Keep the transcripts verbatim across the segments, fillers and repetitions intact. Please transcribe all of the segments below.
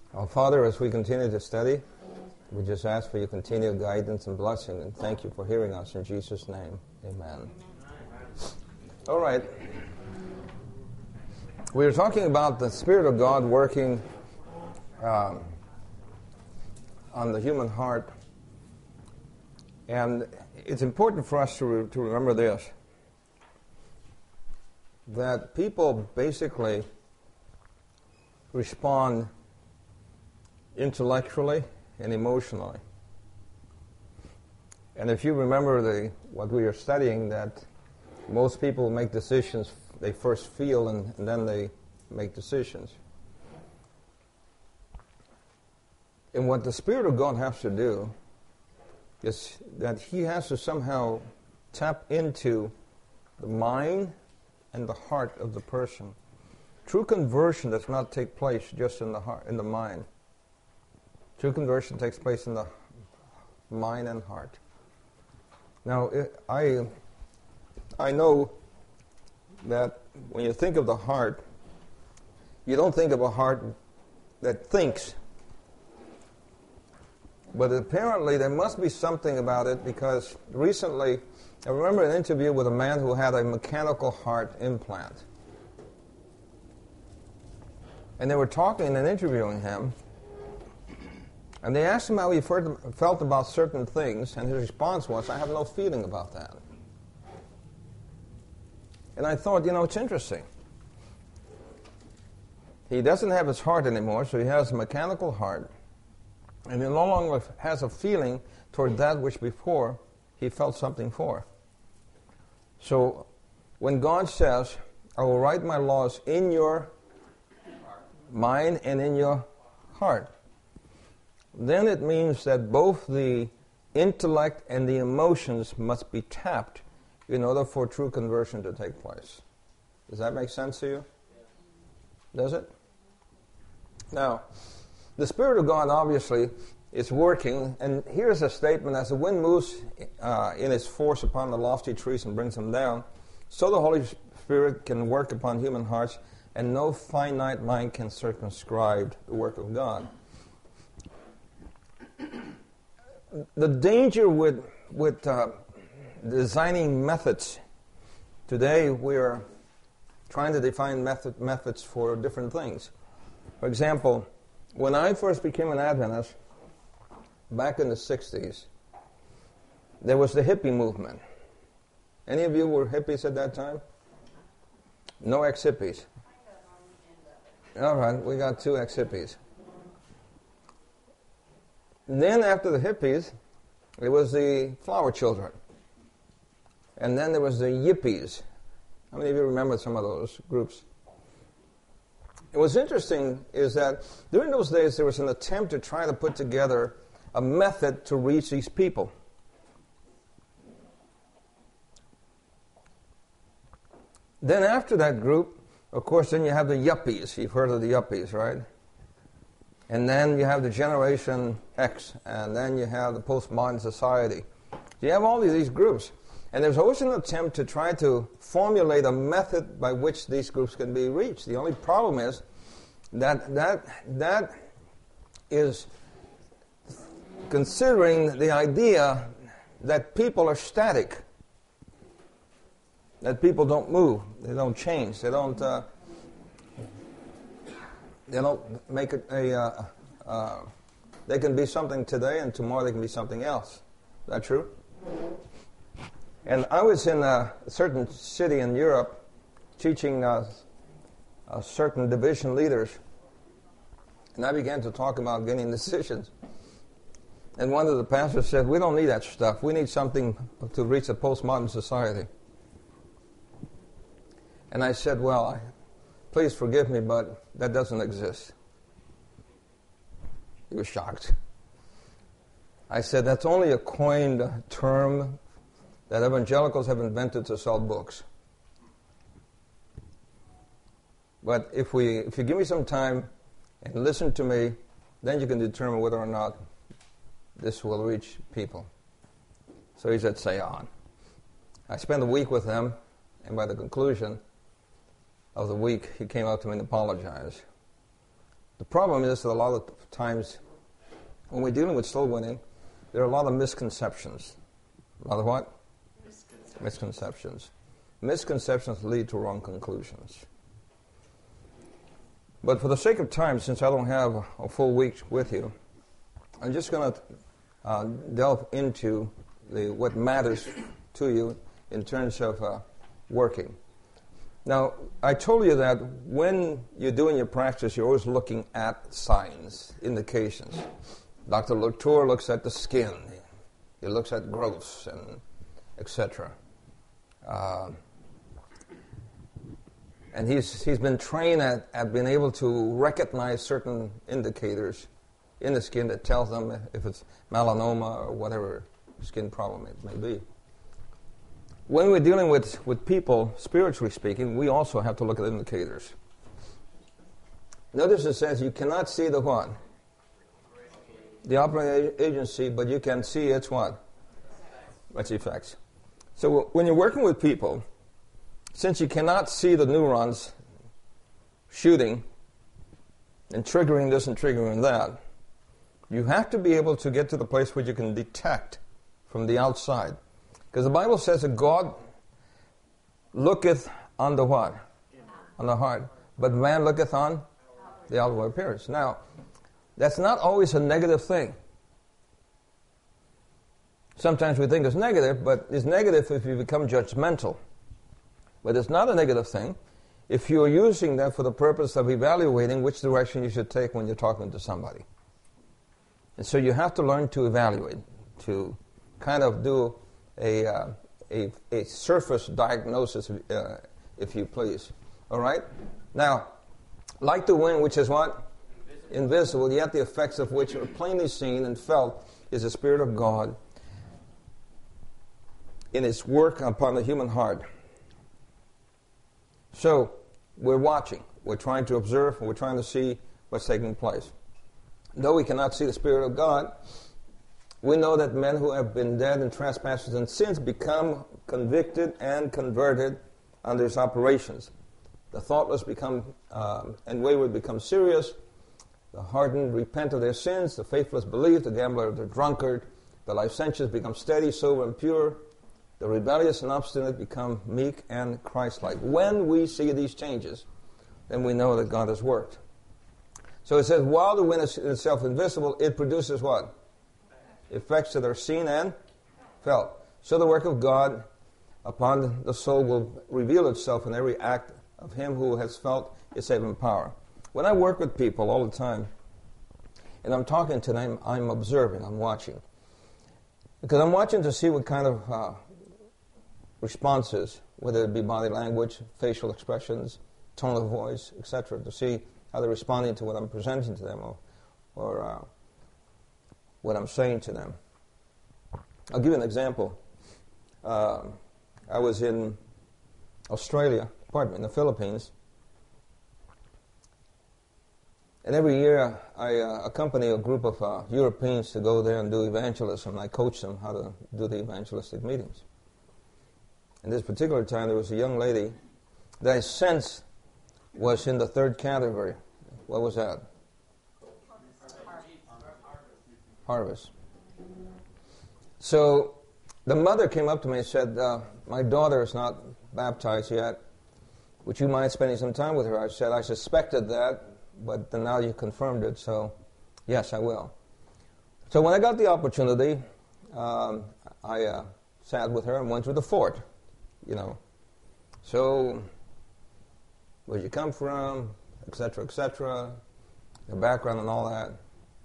Our Father, as we continue to study, we just ask for your continued guidance and blessing, and thank you for hearing us in Jesus' name. Amen. All right. We were talking about the Spirit of God working um, on the human heart, and it's important for us to, re- to remember this, that people basically respond intellectually and emotionally. And if you remember the what we are studying, that most people make decisions, they first feel and, and then they make decisions. And what the Spirit of God has to do is that He has to somehow tap into the mind and the heart of the person. True conversion does not take place just in the heart, in the mind. True conversion takes place in the mind and heart. Now, it, I I know that when you think of the heart, you don't think of a heart that thinks. But apparently there must be something about it, because recently I remember an interview with a man who had a mechanical heart implant. And they were talking and interviewing him, and they asked him how he felt about certain things, and his response was, I have no feeling about that. And I thought, you know, it's interesting. He doesn't have his heart anymore, so he has a mechanical heart, and he no longer has a feeling toward that which before he felt something for. So when God says, I will write my laws in your mind and in your heart, then it means that both the intellect and the emotions must be tapped in order for true conversion to take place. Does that make sense to you? Does it? Now, the Spirit of God obviously is working, and here's a statement: as the wind moves uh, in its force upon the lofty trees and brings them down, so the Holy Spirit can work upon human hearts, and no finite mind can circumscribe the work of God. The danger with with uh, designing methods, today we are trying to define method, methods for different things. For example, when I first became an Adventist, back in the sixties, there was the hippie movement. Any of you were hippies at that time? No ex-hippies. All right, we got two ex-hippies. Then after the hippies, it was the flower children. And then there was the yippies. How many of you remember some of those groups? And what's interesting is that during those days there was an attempt to try to put together a method to reach these people. Then after that group, of course, then you have the yuppies. You've heard of the yuppies, right? And then you have the Generation X, and then you have the postmodern society. You have all of these groups. And there's always an attempt to try to formulate a method by which these groups can be reached. The only problem is that that that is considering the idea that people are static, that people don't move, they don't change, they don't uh, they don't make it a uh, uh, they can be something today, and tomorrow they can be something else. Is that true? And I was in a certain city in Europe teaching uh, uh, certain division leaders, and I began to talk about getting decisions. And one of the pastors said, we don't need that stuff. We need something to reach a postmodern society. And I said, well, I, please forgive me, but that doesn't exist. He was shocked. I said, that's only a coined term that evangelicals have invented to sell books. But if we, if you give me some time and listen to me, then you can determine whether or not this will reach people. So he said, say on. I spent a week with him, and by the conclusion of the week, he came up to me and apologized. The problem is that a lot of times when we're dealing with soul winning, there are a lot of misconceptions. A lot of what? Misconceptions. Misconceptions. Misconceptions lead to wrong conclusions. But for the sake of time, since I don't have a full week with you, I'm just going to uh, delve into the, what matters to you in terms of uh, working. Now, I told you that when you're doing your practice, you're always looking at signs, indications. Doctor Latour looks at the skin. He looks at growths and et cetera. Uh, and he's he's been trained at, at being able to recognize certain indicators in the skin that tells them if it's melanoma or whatever skin problem it may be. When we're dealing with, with people, spiritually speaking, we also have to look at indicators. Notice it says you cannot see the what? The operating agency, but you can see its what? Its effects. So when you're working with people, since you cannot see the neurons shooting and triggering this and triggering that, you have to be able to get to the place where you can detect from the outside. Because the Bible says that God looketh on the what? On the heart. But man looketh on the outward appearance. Now, that's not always a negative thing. Sometimes we think it's negative, but it's negative if you become judgmental. But it's not a negative thing if you're using that for the purpose of evaluating which direction you should take when you're talking to somebody. And so you have to learn to evaluate, to kind of do a uh, a, a surface diagnosis, uh, if you please. All right? Now, like the wind, which is what? Invisible. Invisible, yet the effects of which are plainly seen and felt, is the Spirit of God in its work upon the human heart. So, we're watching. We're trying to observe, and we're trying to see what's taking place. Though we cannot see the Spirit of God, we know that men who have been dead in trespasses and sins become convicted and converted under his operations. The thoughtless become, um, and wayward become serious. The hardened repent of their sins. The faithless believe. The gambler, the drunkard. The licentious become steady, sober, and pure. The rebellious and obstinate become meek and Christ-like. When we see these changes, then we know that God has worked. So it says, while the wind is itself invisible, it produces what? Effects that are seen and felt. So the work of God upon the soul will reveal itself in every act of him who has felt its saving power. When I work with people all the time, and I'm talking to them, I'm observing, I'm watching. Because I'm watching to see what kind of uh, responses, whether it be body language, facial expressions, tone of voice, et cetera, to see how they're responding to what I'm presenting to them or, or uh, what I'm saying to them. I'll give you an example. Uh, I was in Australia, pardon me, in the Philippines, and every year I uh, accompany a group of uh, Europeans to go there and do evangelism. I coach them how to do the evangelistic meetings. And this particular time, there was a young lady that I sensed was in the third category. What was that? Harvest. So the mother came up to me and said, uh, my daughter is not baptized yet. Would you mind spending some time with her? I said, I suspected that, but then now you confirmed it, so yes, I will. So when I got the opportunity, um, I uh, sat with her and went to the fort, you know. So, where'd you come from, et cetera, et cetera, the background and all that.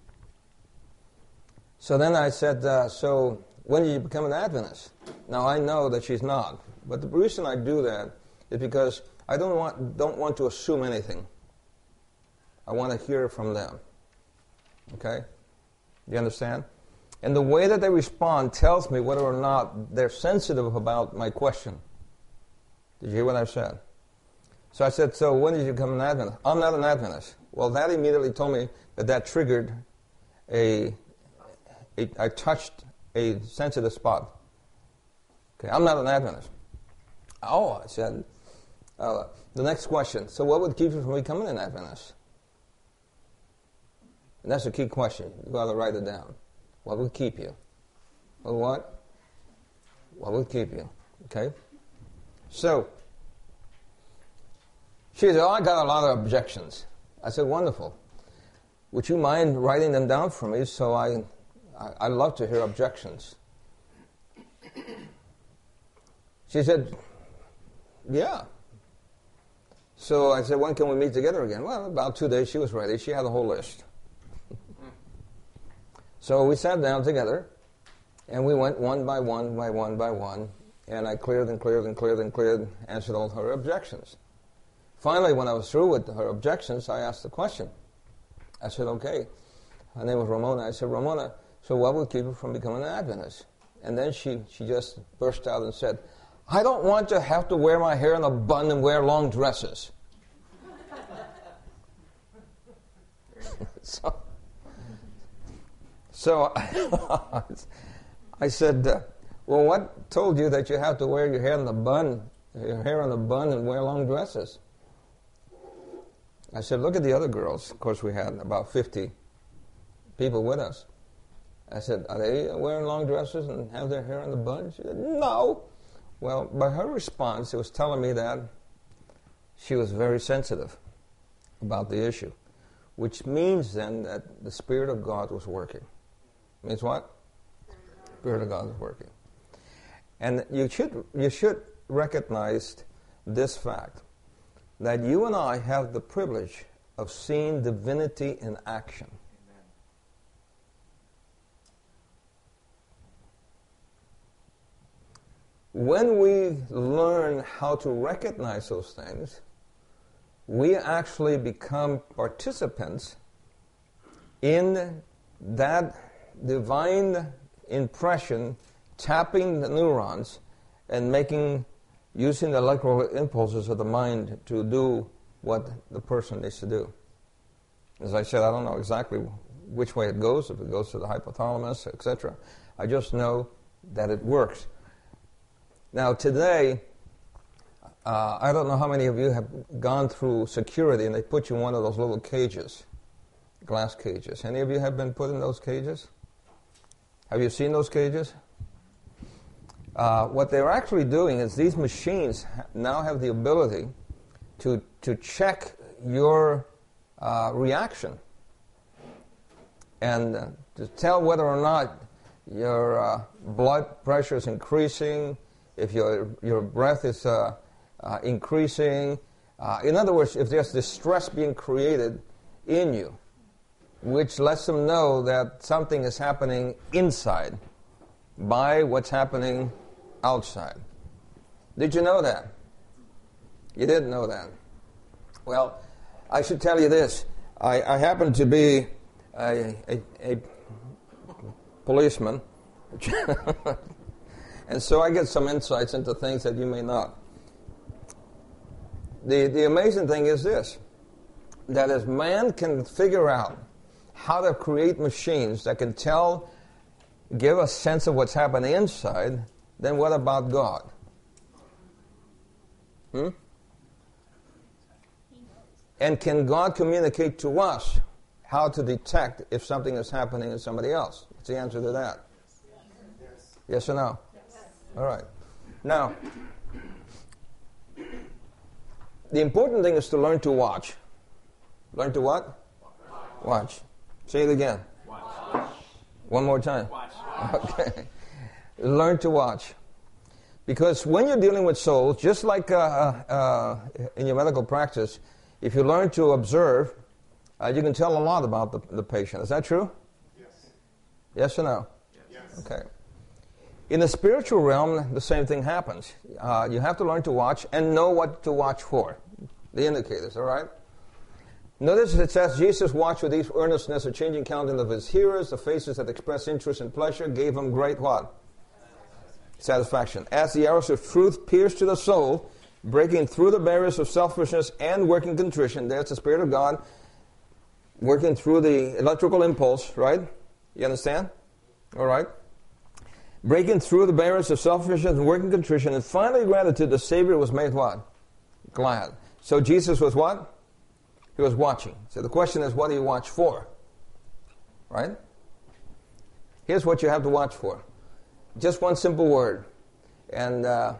So then I said, uh, so when did you become an Adventist? Now I know that she's not, but the reason I do that is because I don't want don't want to assume anything. I want to hear from them. Okay? You understand? And the way that they respond tells me whether or not they're sensitive about my question. Did you hear what I said? So I said, so when did you become an Adventist? I'm not an Adventist. Well, that immediately told me that that triggered a, a I touched a sensitive spot. Okay, I'm not an Adventist. Oh, I said, uh, the next question. So what would keep you from becoming an Adventist? And that's a key question. You got to write it down. What would keep you? Well, what? What would keep you? Okay? So, she said, oh, I got a lot of objections. I said, wonderful. Would you mind writing them down for me so I, I, I love to hear objections. She said, yeah. So I said, when can we meet together again? Well, about two days she was ready. She had a whole list. So we sat down together, and we went one by one by one by one, and I cleared and cleared and cleared and cleared, answered all her objections. Finally, when I was through with her objections, I asked the question. I said, okay. Her name was Ramona. I said, Ramona, so what would keep you from becoming an Adventist? And then she, she just burst out and said, I don't want to have to wear my hair in a bun and wear long dresses. so so I said, uh, well, what told you that you have to wear your hair in a bun, your hair in a bun and wear long dresses? I said, look at the other girls. Of course, we had about fifty people with us. I said, are they wearing long dresses and have their hair in a bun? She said, no. Well, by her response, it was telling me that she was very sensitive about the issue, which means then that the Spirit of God was working. Means what? Spirit of God was working. And you should you should recognize this fact, that you and I have the privilege of seeing divinity in action. When we learn how to recognize those things, we actually become participants in that divine impression, tapping the neurons and making, using the electrical impulses of the mind to do what the person needs to do. As I said, I don't know exactly which way it goes, if it goes to the hypothalamus, et cetera. I just know that it works. Now, today, uh, I don't know how many of you have gone through security and they put you in one of those little cages, glass cages. Any of you have been put in those cages? Have you seen those cages? Uh, what they're actually doing is these machines ha- now have the ability to, to check your uh, reaction and uh, to tell whether or not your uh, blood pressure is increasing, if your your breath is uh, uh, increasing. Uh, in other words, if there's distress being created in you, which lets them know that something is happening inside by what's happening outside. Did you know that? You didn't know that. Well, I should tell you this. I, I happen to be a, a, a policeman. And so I get some insights into things that you may not. The the amazing thing is this, that as man can figure out how to create machines that can tell, give a sense of what's happening inside, then what about God? Hmm? And can God communicate to us how to detect if something is happening in somebody else? What's the answer to that? Yes, yes or no? All right. Now, the important thing is to learn to watch. Learn to what? Watch. Watch. Say it again. Watch. One more time. Watch. Okay. Learn to watch. Because when you're dealing with souls, just like uh, uh, in your medical practice, if you learn to observe, uh, you can tell a lot about the, the patient. Is that true? Yes. Yes or no? Yes. Okay. In the spiritual realm, the same thing happens. Uh, you have to learn to watch and know what to watch for. The indicators, all right? Notice it says, Jesus watched with each earnestness a changing countenance of his hearers. The faces that expressed interest and pleasure gave him great what? Satisfaction. As the arrows of truth pierced to the soul, breaking through the barriers of selfishness and working contrition. There's the Spirit of God working through the electrical impulse, right? You understand? All right? Breaking through the barriers of selfishness and working contrition, and finally gratitude, the Savior was made what? Glad. So Jesus was what? He was watching. So the question is, what do you watch for? right? Here's what you have to watch for. Just one simple word. And uh,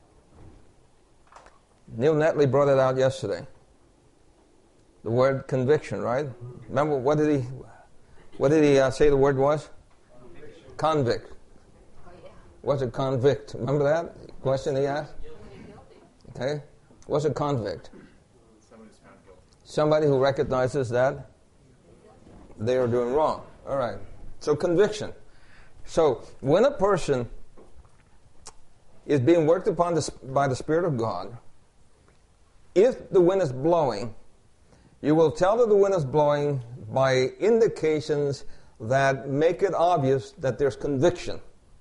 Neil Netley brought it out yesterday. The word conviction, right? Remember, what did he, what did he uh, say the word was? Conviction. Convict. Oh, yeah. What's a convict? Remember that question he asked? Okay. What's a convict? Somebody who's found guilty. Somebody who recognizes that they are doing wrong. All right. So conviction. So when a person is being worked upon the, by the Spirit of God, if the wind is blowing, you will tell that the wind is blowing by indications that make it obvious that there's conviction.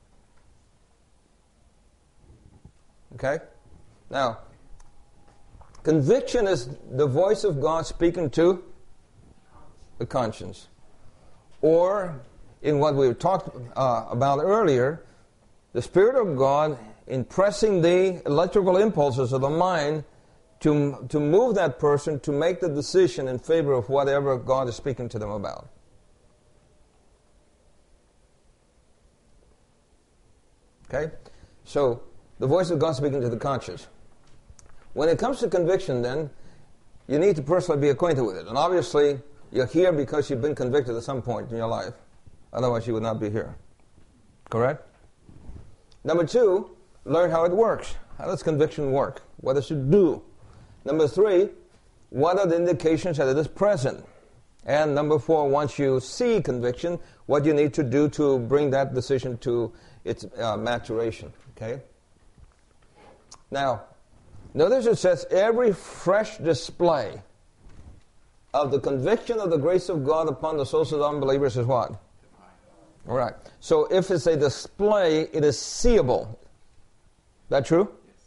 Okay? Now, conviction is the voice of God speaking to the conscience. Or, in what we talked uh, about earlier, the Spirit of God impressing the electrical impulses of the mind to, to move that person to make the decision in favor of whatever God is speaking to them about. Okay? So, the voice of God speaking to the conscience. When it comes to conviction, then, you need to personally be acquainted with it. And obviously, you're here because you've been convicted at some point in your life. Otherwise, you would not be here. Correct? Number two, learn how it works. How does conviction work? What does it do? Number three, what are the indications that it is present? And number four, once you see conviction, what you need to do to bring that decision to its uh, maturation. Okay? Now, notice it says every fresh display of the conviction of the grace of God upon the souls of the unbelievers is what? All right. So if it's a display, it is seeable. That true?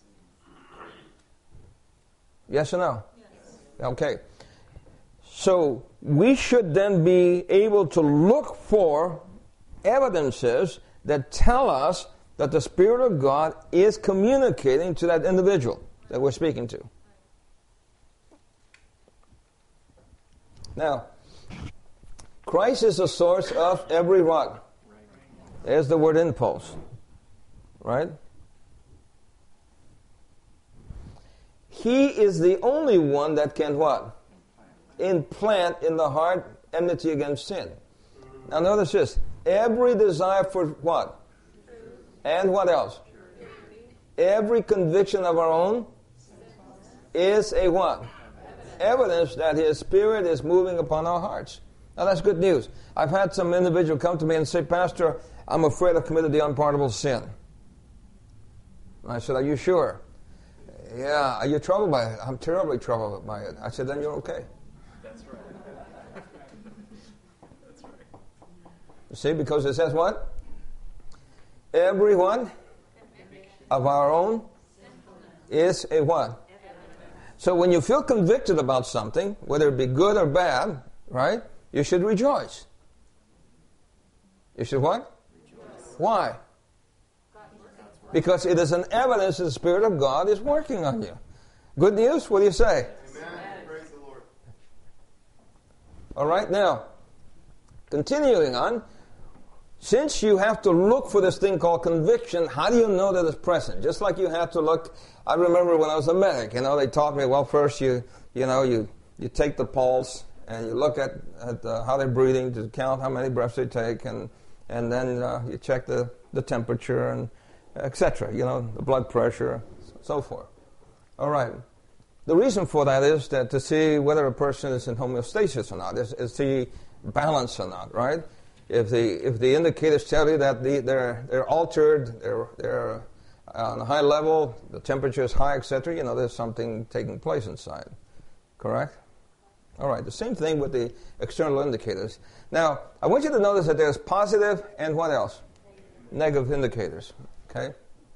Yes or no? Yes. Okay. So we should then be able to look for evidences that tell us that the Spirit of God is communicating to that individual that we're speaking to. Now, Christ is the source of every what? There's the word impulse. Right? He is the only one that can what? Implant in the heart enmity against sin. Now notice this. Every desire for what? And what else? Every conviction of our own is a what? Evidence that His Spirit is moving upon our hearts. Now that's good news. I've had some individual come to me and say, Pastor, I'm afraid I've committed the unpardonable sin. And I said, are you sure? Yeah, are you troubled by it? I'm terribly troubled by it. I said, then you're okay. That's right. That's right. You see, because it says what? Every one of our own is a what? So when you feel convicted about something, whether it be good or bad, right, you should rejoice. You should what? Rejoice. Why? Because it is an evidence that the Spirit of God is working on you. Good news? What do you say? Amen. Praise the Lord. All right, now, continuing on, since you have to look for this thing called conviction, how do you know that it's present? Just like you have to look, I remember when I was a medic, you know, they taught me, well, first you, you know, you, you take the pulse and you look at, at uh, how they're breathing to count how many breaths they take, and and then uh, you check the, the temperature and et cetera, you know, the blood pressure, so forth. All right. The reason for that is that to see whether a person is in homeostasis or not, is, is to see balance or not, right? If the if the indicators tell you that the, they're they're altered, they're they're on a high level, the temperature is high, et cetera, you know, there's something taking place inside. Correct? All right. The same thing with the external indicators. Now, I want you to notice that there's positive and what else? Negative indicators. Okay?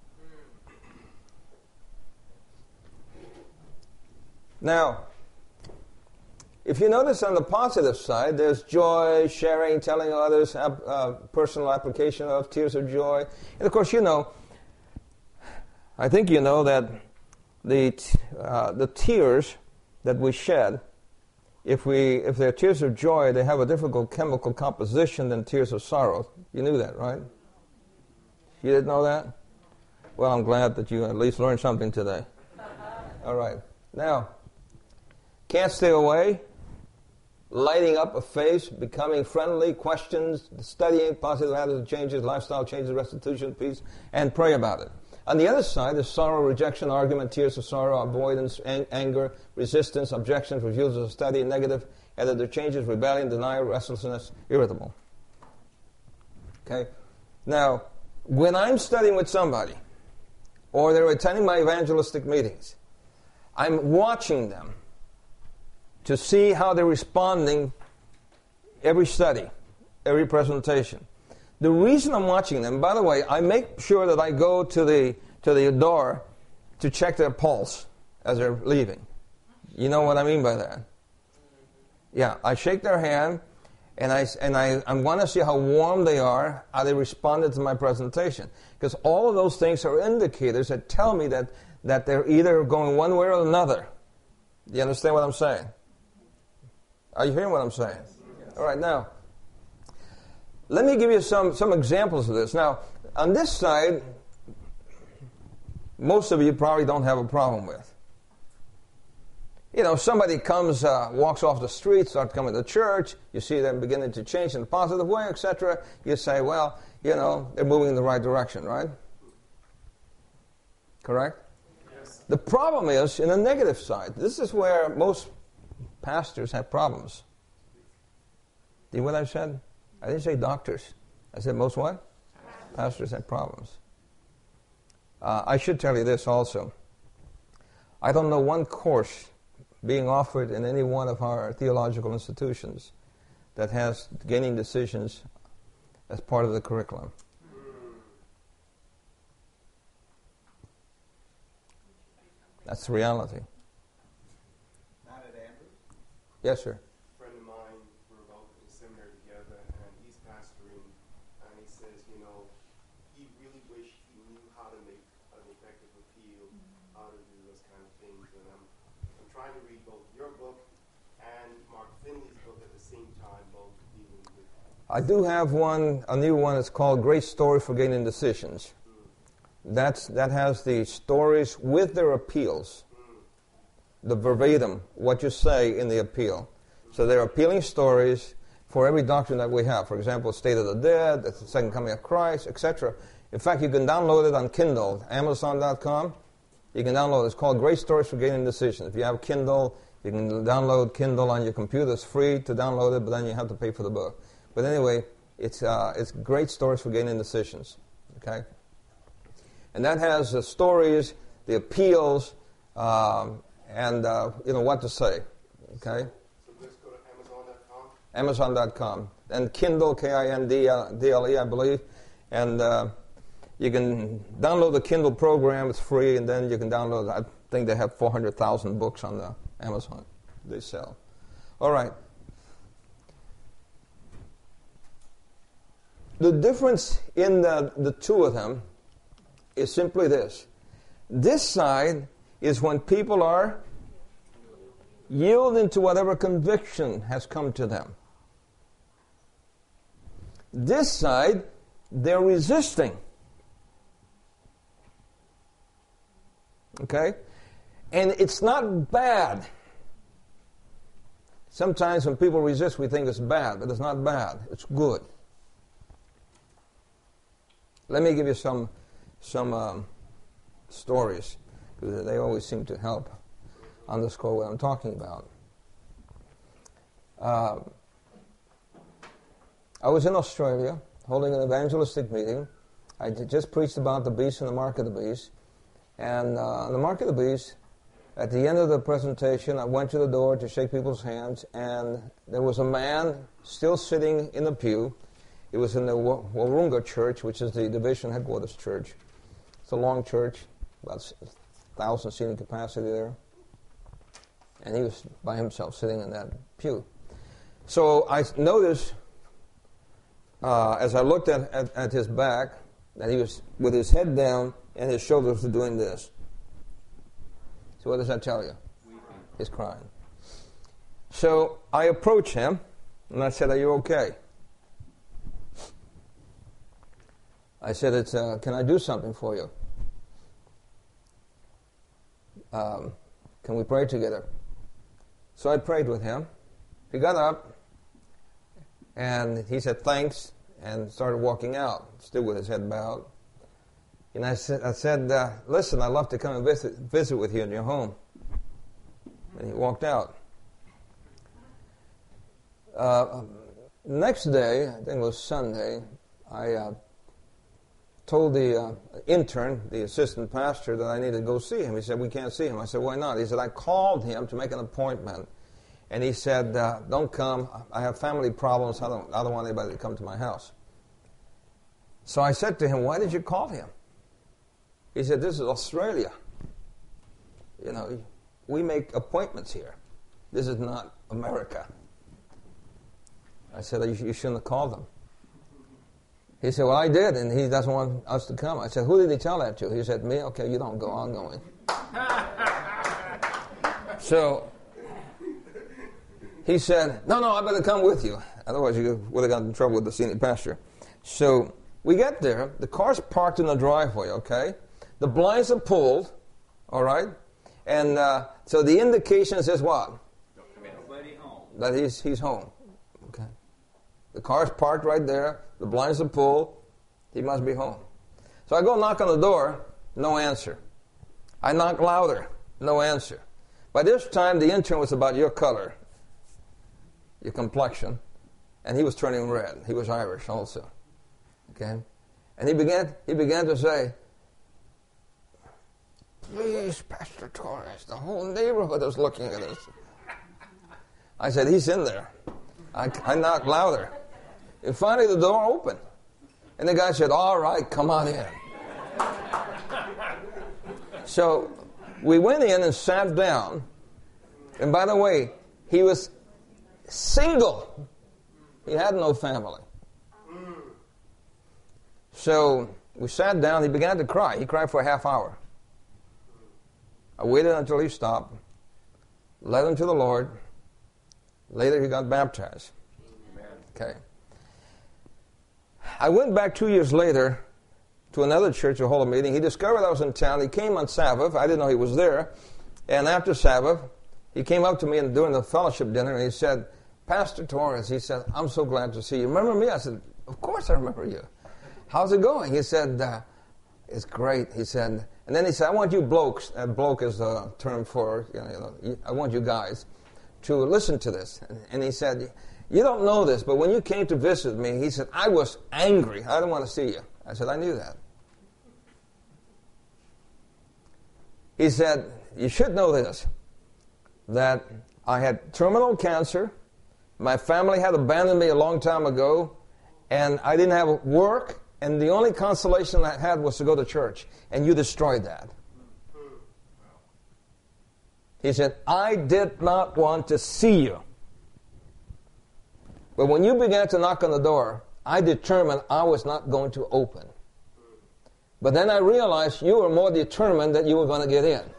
Now, if you notice on the positive side, there's joy, sharing, telling others, uh, personal application of tears of joy. And of course, you know, I think you know that the, t- uh, the tears that we shed if we if they're tears of joy, they have a difficult chemical composition than tears of sorrow. You knew that, right? You didn't know that? Well, I'm glad that you at least learned something today. All right. Now, can't stay away. Lighting up a face, becoming friendly, questions, studying, positive attitude changes, lifestyle changes, restitution, peace, and pray about it. On the other side is sorrow, rejection, argument, tears of sorrow, avoidance, ang- anger, resistance, objections, refusal to study, negative attitude changes, rebellion, denial, restlessness, irritable. Okay? Now, when I'm studying with somebody, or they're attending my evangelistic meetings, I'm watching them to see how they're responding every study, every presentation. The reason I'm watching them, by the way, I make sure that I go to the to the door to check their pulse as they're leaving. You know what I mean by that? Yeah, I shake their hand, and I and I, I want to see how warm they are, how they responded to my presentation, because all of those things are indicators that tell me that that they're either going one way or another. Do you understand what I'm saying? Are you hearing what I'm saying? Yes. All right, now, let me give you some, some examples of this. Now, on this side, most of you probably don't have a problem with. You know, somebody comes, uh, walks off the street, starts coming to church, you see them beginning to change in a positive way, et cetera. You say, well, you know, they're moving in the right direction, right? Correct? Yes. The problem is in the negative side. This is where most pastors have problems. Do you hear what I said? I didn't say doctors. I said most what? Pastors have problems. Uh, I should tell you this also. I don't know one course being offered in any one of our theological institutions that has gaining decisions as part of the curriculum. That's the reality. Not at Andrews? Yes, sir. A friend of mine, we were both in seminary together, and he's pastoring, and he says, you know, he really wished he knew how to make an effective appeal, how to do those kind of things. And I'm, I'm trying to read both your book and Mark Finley's book at the same time, both dealing with... I do have one, a new one. It's called Great Story for Gaining Decisions. That's, that has the stories with their appeals, the verbatim, what you say in the appeal. So they're appealing stories for every doctrine that we have. For example, State of the Dead, the Second Coming of Christ, et cetera. In fact, you can download it on Kindle, Amazon dot com. You can download it. It's called Great Stories for Gaining Decisions. If you have Kindle, you can download Kindle on your computer. It's free to download it, but then you have to pay for the book. But anyway, it's uh, it's Great Stories for Gaining Decisions. Okay? And that has the stories, the appeals, um, and uh, you know what to say. Okay. So let's go to Amazon dot com. Amazon dot com and Kindle, K I N D L E, I believe, and uh, you can download the Kindle program. It's free, and then you can download. I think they have four hundred thousand books on the Amazon they sell. All right. The difference in the, the two of them is simply this. This side is when people are yielding to whatever conviction has come to them. This side, they're resisting. Okay? And it's not bad. Sometimes when people resist, we think it's bad, but it's not bad. It's good. Let me give you some some um, stories, because they always seem to help underscore what I'm talking about. Uh, I was in Australia holding an evangelistic meeting. I just preached about the beast and the mark of the beast. And uh, the mark of the beast, at the end of the presentation, I went to the door to shake people's hands, and there was a man still sitting in the pew. It was in the Wahroonga Church, which is the division headquarters church. It's a long church, about a thousand seating capacity there. And he was by himself sitting in that pew. So I noticed, uh, as I looked at, at, at his back, that he was with his head down and his shoulders were doing this. So what does that tell you? He's crying. So I approached him, and I said, "Are you okay?" I said, "It's uh, can I do something for you? Um, can we pray together?" So I prayed with him. He got up, and he said, "Thanks," and started walking out, still with his head bowed. And I said, I said uh, "Listen, I'd love to come and visit, visit with you in your home." And he walked out. Uh, next day, I think it was Sunday, I uh, told the uh, intern, the assistant pastor, that I needed to go see him. He said, "We can't see him." I said, "Why not?" He said, "I called him to make an appointment, and he said, uh, don't come. I have family problems. I don't, I don't want anybody to come to my house." So I said to him, "Why did you call him?" He said, "This is Australia. You know, we make appointments here. This is not America." I said, you, you shouldn't have called him. He said, "Well, I did, and he doesn't want us to come." I said, "Who did he tell that to?" He said, "Me." "Okay, you don't go, I'm going." So he said, no, no, I better come with you. Otherwise you would have gotten in trouble with the senior pastor. So we get there. The car's parked in the driveway, okay? The blinds are pulled, all right? And uh, so the indication says what? That he's, he's home. Okay. The car's parked right there. The blinds are pulled. He must be home. So I go knock on the door. No answer. I knock louder. No answer. By this time, the intern was about your color, your complexion, and he was turning red. He was Irish also. Okay? And he began, he began to say, "Please, Pastor Torres, the whole neighborhood is looking at us." I said, "He's in there." I, I knocked louder. And finally the door opened. And the guy said, "All right, come on in." So we went in and sat down. And by the way, he was single. He had no family. So we sat down. He began to cry. He cried for a half hour. I waited until he stopped, led him to the Lord. Later he got baptized. Okay. I went back two years later to another church to hold a meeting. He discovered I was in town. He came on Sabbath. I didn't know he was there. And after Sabbath, he came up to me and during the fellowship dinner, and he said, "Pastor Torres," he said, "I'm so glad to see you. Remember me?" I said, "Of course I remember you. How's it going?" He said, uh, "It's great." He said, and then he said, "I want you blokes," and bloke is a term for, you know, I want you guys to listen to this. And he said, "You don't know this, but when you came to visit me," he said, "I was angry. I didn't want to see you." I said, "I knew that." He said, "You should know this, that I had terminal cancer, my family had abandoned me a long time ago, and I didn't have work, and the only consolation I had was to go to church, and you destroyed that." He said, "I did not want to see you. But when you began to knock on the door, I determined I was not going to open. But then I realized you were more determined that you were going to get in."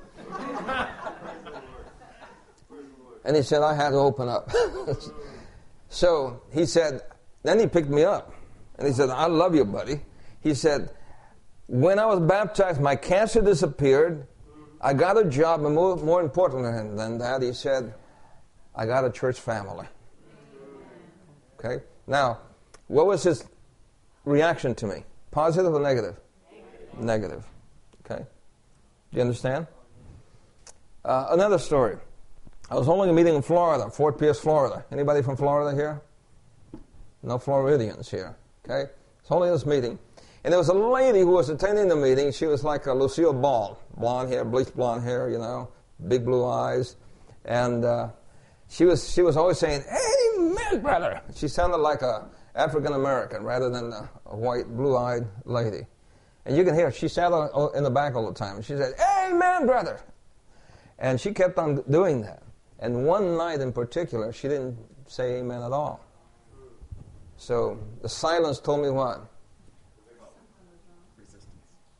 And he said, "I had to open up." So he said, then he picked me up. And he said, "I love you, buddy." He said, "When I was baptized, my cancer disappeared. I got a job, and more, more important than that, he said, I got a church family." Okay? Now, what was his reaction to me? Positive or negative? Negative. Negative. Okay? Do you understand? Uh, another story. I was holding a meeting in Florida, Fort Pierce, Florida. Anybody from Florida here? No Floridians here. Okay? I was holding this meeting. And there was a lady who was attending the meeting. She was like a Lucille Ball. Blonde hair, bleached blonde hair, you know, big blue eyes. And uh, she was she was always saying, "Amen, brother." She sounded like a African American rather than a, a white, blue-eyed lady. And you can hear her. She sat on, in the back all the time. And she said, "Amen, brother." And she kept on doing that. And one night in particular, she didn't say amen at all. So the silence told me what?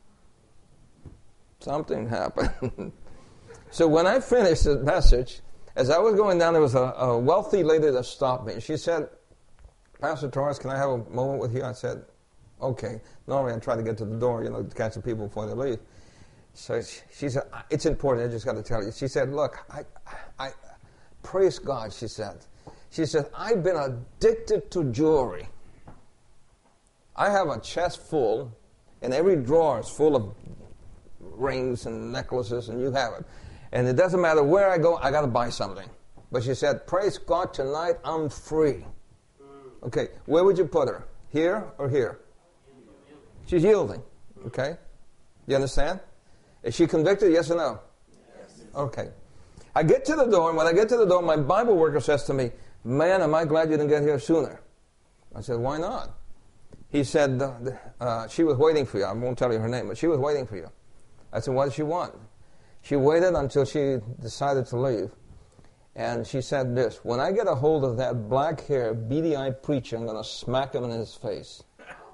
Something happened. So when I finished the message, As I was going down, there was a, a wealthy lady that stopped me. She said, Pastor Torres, can I have a moment with you? I said, okay. Normally I try to get to the door, you know, to catch the people before they leave. So she, she said, it's important, I just got to tell you. She said, look, I, I, praise God, she said. She said, I've been addicted to jewelry. I have a chest full, and every drawer is full of rings and necklaces, and you have it. And it doesn't matter where I go, I got to buy something. But she said, praise God, tonight I'm free. Okay, where would you put her? Here or here? She's yielding. Okay? You understand? Is she convicted, yes or no? Yes. Okay. I get to the door, and when I get to the door, my Bible worker says to me, man, am I glad you didn't get here sooner. I said, why not? He said, uh, uh, she was waiting for you. I won't tell you her name, but she was waiting for you. I said, what did she want? She waited until she decided to leave. And she said this, when I get a hold of that black-haired, beady-eyed preacher, I'm going to smack him in his face.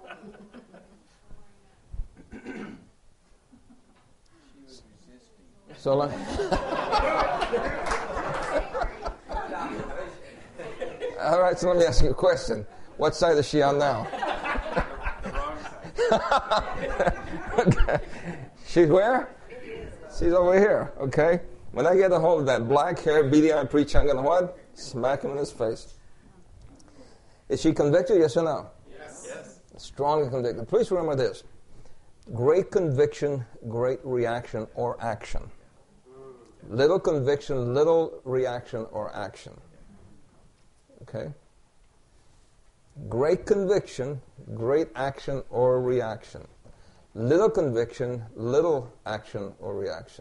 So let All right, so let me ask you a question. What side is she on now? Okay. She's where? She's over here, okay? When I get a hold of that black-haired, beady-eyed preacher, I'm going to what? Smack him in his face. Is she convicted, yes or no? Yes. Yes. Strongly convicted. Please remember this. Great conviction, great reaction or action. Little conviction, little reaction or action. Okay? Great conviction, great action or reaction. Little conviction, little action or reaction.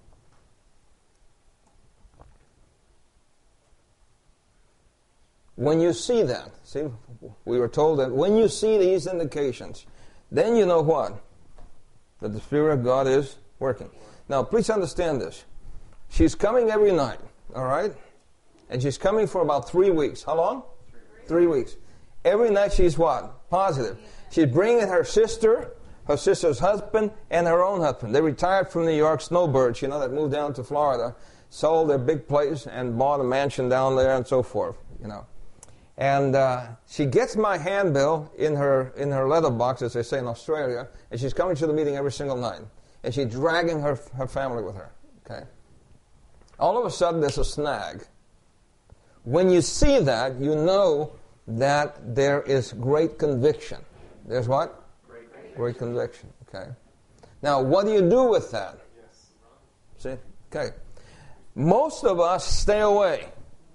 When you see that, see, we were told that when you see these indications, then you know what? That the Spirit of God is working. Now, please understand this. She's coming every night, all right? And she's coming for about three weeks. How long? Three, three weeks. Every night she's what? Positive. She's bringing her sister, her sister's husband, and her own husband. They retired from New York, snowbirds, you know, that moved down to Florida, sold their big place, and bought a mansion down there and so forth, you know. And uh, she gets my handbill in her in her letterbox, as they say in Australia, and she's coming to the meeting every single night. And she's dragging her her family with her, okay? All of a sudden, there's a snag. When you see that, you know that there is great conviction. There's what? Great conviction. Great conviction, okay? Now, what do you do with that? Yes. See? Okay. Most of us stay away.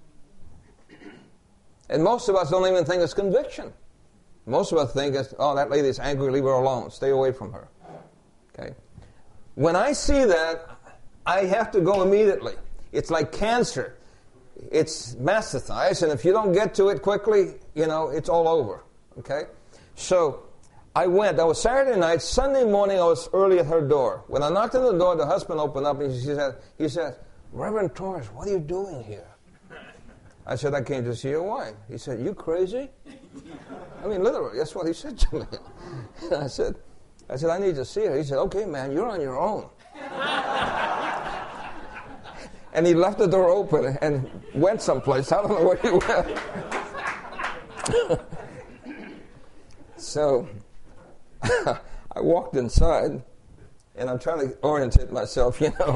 And most of us don't even think it's conviction. Most of us think it's, oh, that lady is angry, leave her alone. Stay away from her. Okay? When I see that, I have to go immediately. It's like cancer. It's metastasized, and if you don't get to it quickly, you know, it's all over. Okay? So, I went. That was Saturday night. Sunday morning, I was early at her door. When I knocked on the door, the husband opened up, and he said, he said, Reverend Torres, what are you doing here? I said, I came to see your wife. He said, you crazy? I mean, literally, that's what he said to me. And I said, I said, I need to see her. He said, okay, man, you're on your own. And he left the door open and went someplace. I don't know where he went. So I walked inside, and I'm trying to orientate myself, you know.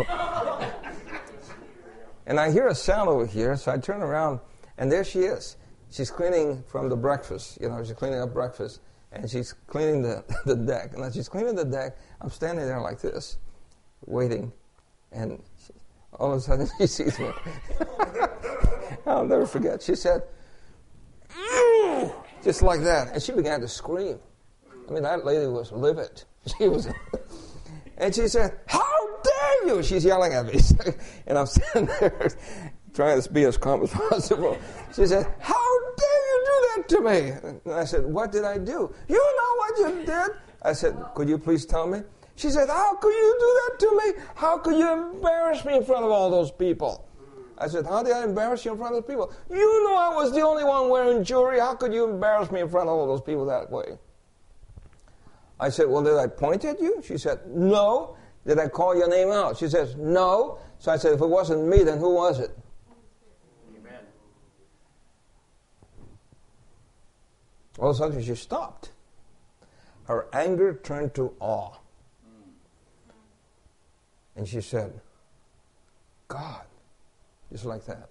And I hear a sound over here, so I turn around, and there she is. She's cleaning from the breakfast. You know, she's cleaning up breakfast, and she's cleaning the, the deck. And as she's cleaning the deck, I'm standing there like this, waiting, and she, all of a sudden she sees me. I'll never forget. She said, "Ew!" Just like that, and she began to scream. I mean, that lady was livid. She was, and she said, "How dare you?" She's yelling at me. And I'm standing there trying to be as calm as possible. She said, "How dare you do that to me?" And I said, "What did I do?" "You know what you did." I said, "Could you please tell me?" She said, "How could you do that to me? How could you embarrass me in front of all those people?" I said, "How did I embarrass you in front of those people?" "You know I was the only one wearing jewelry. How could you embarrass me in front of all those people that way?" I said, "Well, did I point at you?" She said, "No." "Did I call your name out?" She says, "No." So I said, "If it wasn't me, then who was it?" All of a sudden she stopped. Her anger turned to awe. And she said, God, just like that.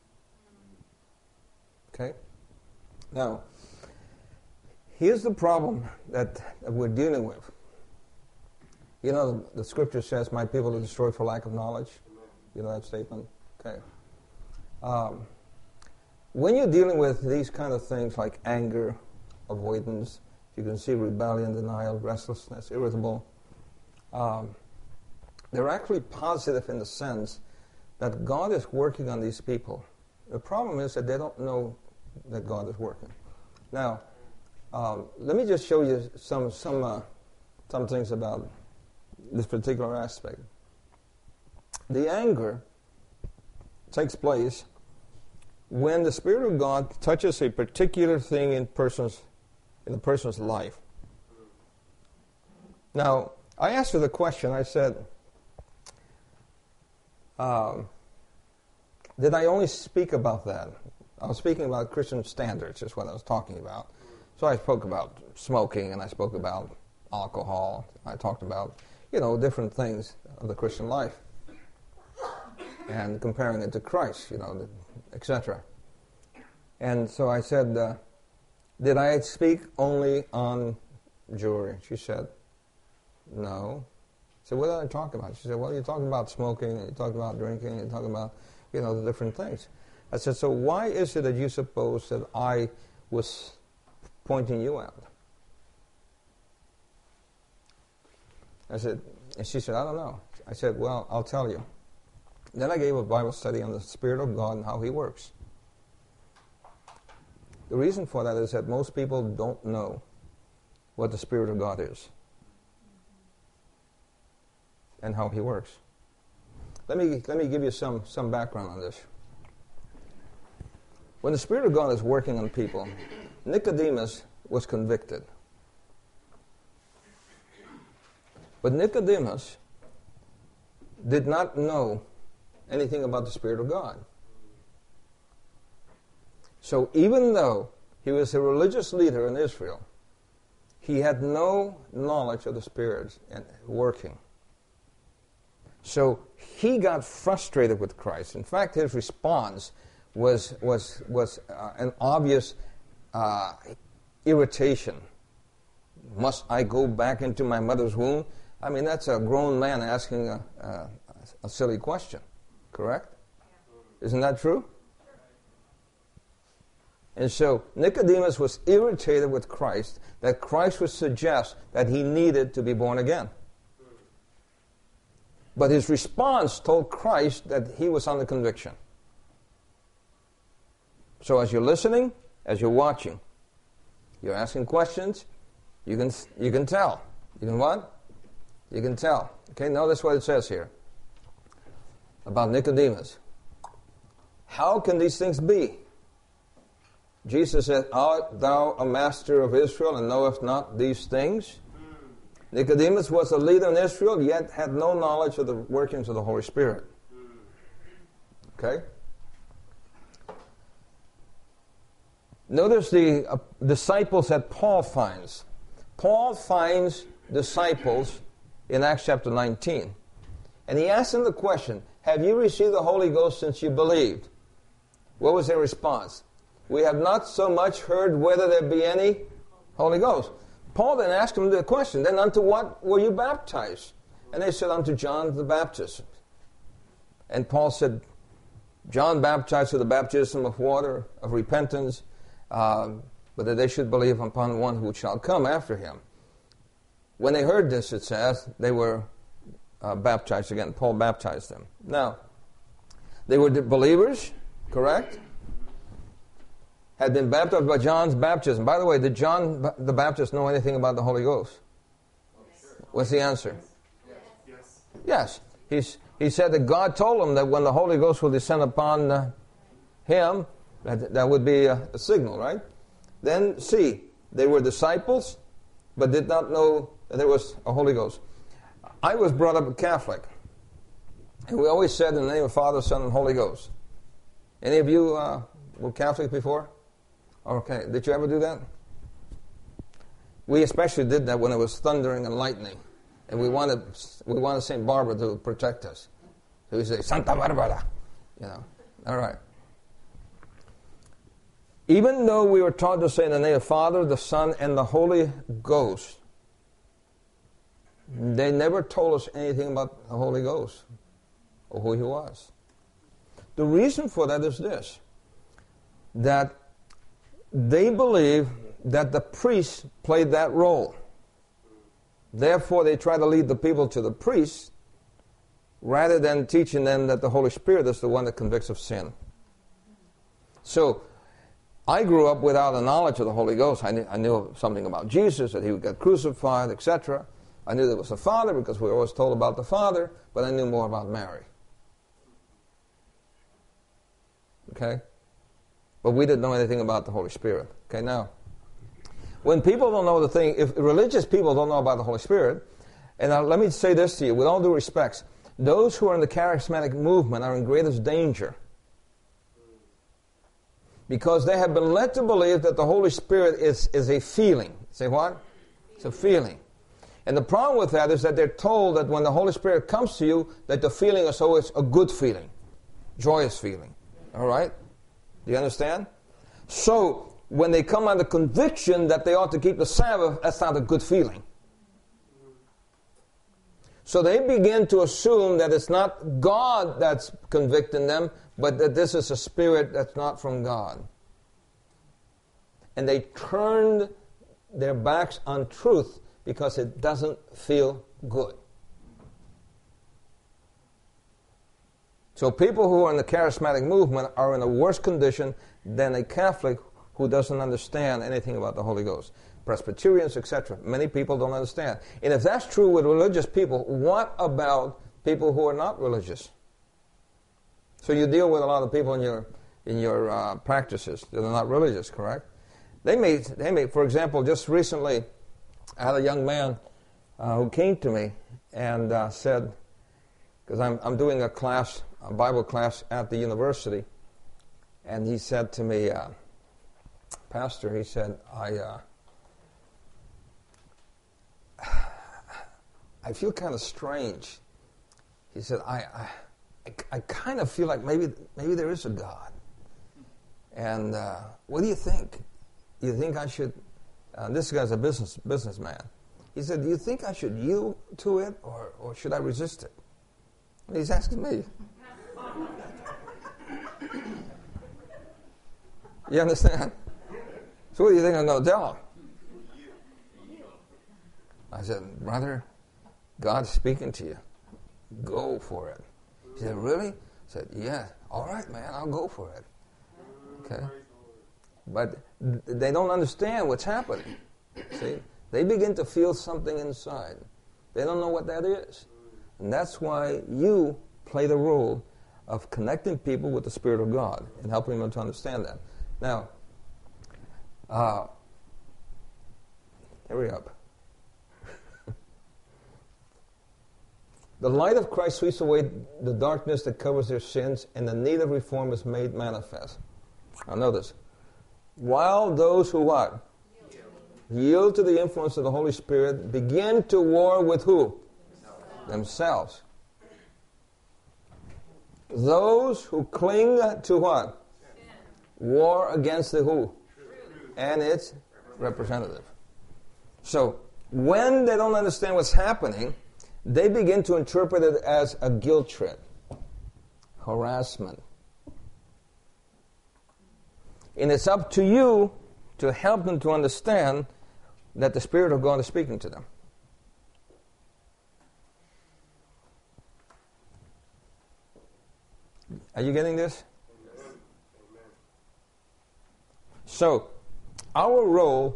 Okay? Now, here's the problem that, that we're dealing with. You know, the, the scripture says, my people are destroyed for lack of knowledge. You know that statement? Okay. Um, when you're dealing with these kind of things like anger, avoidance, you can see rebellion, denial, restlessness, irritable, um, they're actually positive in the sense that God is working on these people. The problem is that they don't know that God is working. Now, um, let me just show you some some uh, some things about this particular aspect. The anger takes place when the Spirit of God touches a particular thing in person's in a person's life. Now, I asked her the question. I said, um, did I only speak about that? I was speaking about Christian standards, is what I was talking about. So I spoke about smoking, and I spoke about alcohol. I talked about, you know, different things of the Christian life, and comparing it to Christ, you know, et cetera. And so I said, uh, did I speak only on jewelry? She said, no. I said, what did I talk about? She said, well, you're talking about smoking, and you're talking about drinking, and you're talking about, you know, the different things. I said, so why is it that you suppose that I was pointing you out? I said, and she said, I don't know. I said, well, I'll tell you. Then I gave a Bible study on the Spirit of God and how He works. The reason for that is that most people don't know what the Spirit of God is and how He works. Let me let me give you some, some background on this. When the Spirit of God is working on people, Nicodemus was convicted. But Nicodemus did not know anything about the Spirit of God. So even though he was a religious leader in Israel, he had no knowledge of the Spirit and working. So he got frustrated with Christ. In fact, his response was was was uh, an obvious uh, irritation. Must I go back into my mother's womb? I mean, that's a grown man asking a, a, a silly question, correct? Isn't that true? And so Nicodemus was irritated with Christ that Christ would suggest that he needed to be born again. But his response told Christ that he was under conviction. So as you're listening, as you're watching, you're asking questions, you can you can tell. You can what? You can tell. Okay, notice what it says here about Nicodemus. How can these things be? Jesus said, art thou a master of Israel and knowest not these things? Nicodemus was a leader in Israel, yet had no knowledge of the workings of the Holy Spirit. Okay? Notice the uh, disciples that Paul finds. Paul finds disciples in Acts chapter nineteen. And he asks them the question, have you received the Holy Ghost since you believed? What was their response? We have not so much heard whether there be any Holy Ghost. Paul then asked them the question, then unto what were you baptized? And they said, unto John the Baptist. And Paul said, John baptized with the baptism of water, of repentance, um, but that they should believe upon one who shall come after him. When they heard this, it says, they were uh, baptized again. Paul baptized them. Now, they were believers, correct? Had been baptized by John's baptism. By the way, did John the Baptist know anything about the Holy Ghost? What's the answer? Yes. Yes. He's, he said that God told him that when the Holy Ghost will descend upon uh, him, that, that would be a, a signal, right? Then, see, they were disciples, but did not know that there was a Holy Ghost. I was brought up a Catholic, and we always said in the name of Father, Son, and Holy Ghost. Any of you uh, were Catholic before? Okay. Did you ever do that? We especially did that when it was thundering and lightning. And we wanted we wanted Saint Barbara to protect us. So we say, Santa Barbara. You know. All right. Even though we were taught to say in the name of the Father, the Son, and the Holy Ghost, they never told us anything about the Holy Ghost or who he was. The reason for that is this, that they believe that the priest played that role. Therefore, they try to lead the people to the priest rather than teaching them that the Holy Spirit is the one that convicts of sin. So, I grew up without a knowledge of the Holy Ghost. I knew, I knew something about Jesus, that he would get crucified, et cetera. I knew there was a Father because we were always told about the Father, but I knew more about Mary. Okay? But we didn't know anything about the Holy Spirit. Okay, now, when people don't know the thing, if religious people don't know about the Holy Spirit, and now let me say this to you, with all due respects, those who are in the charismatic movement are in greatest danger. Because they have been led to believe that the Holy Spirit is, is a feeling. Say what? It's a feeling. And the problem with that is that they're told that when the Holy Spirit comes to you, that the feeling is always a good feeling, joyous feeling. All right? Do you understand? So, when they come under conviction that they ought to keep the Sabbath, that's not a good feeling. So they begin to assume that it's not God that's convicting them, but that this is a spirit that's not from God. And they turned their backs on truth because it doesn't feel good. So people who are in the charismatic movement are in a worse condition than a Catholic who doesn't understand anything about the Holy Ghost. Presbyterians, et cetera. Many people don't understand. And if that's true with religious people, what about people who are not religious? So you deal with a lot of people in your in your uh, practices that are not religious, correct? They may, they may, for example, just recently, I had a young man uh, who came to me and uh, said, because I'm I'm doing a class, a Bible class at the university, and he said to me, uh, Pastor, he said, I. Uh, I feel kind of strange. He said, I, I, I, I kind of feel like maybe maybe there is a God. And uh, what do you think? You think I should, uh, this guy's a business businessman. He said, do you think I should yield to it or, or should I resist it? And he's asking me. You understand? So what do you think I'm going to tell him? I said, brother, God's speaking to you. Go for it. He said, really? I said, yeah. All right, man, I'll go for it. Okay? But th- they don't understand what's happening. See? They begin to feel something inside. They don't know what that is. And that's why you play the role of connecting people with the Spirit of God and helping them to understand that. Now, uh, hurry up. The light of Christ sweeps away the darkness that covers their sins, and the need of reform is made manifest. Now notice, while those who what? Yield. Yield to the influence of the Holy Spirit begin to war with who? Themselves. Themselves. Those who cling to what? Sin. War against the who? Truth. And its representative. So, when they don't understand what's happening, they begin to interpret it as a guilt trip, harassment. And it's up to you to help them to understand that the Spirit of God is speaking to them. Are you getting this? Amen. So, our role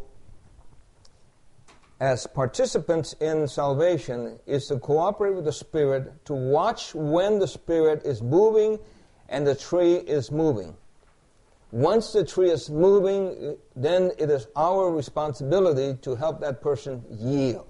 as participants in salvation is to cooperate with the Spirit, to watch when the Spirit is moving and the tree is moving. Once the tree is moving, then it is our responsibility to help that person yield.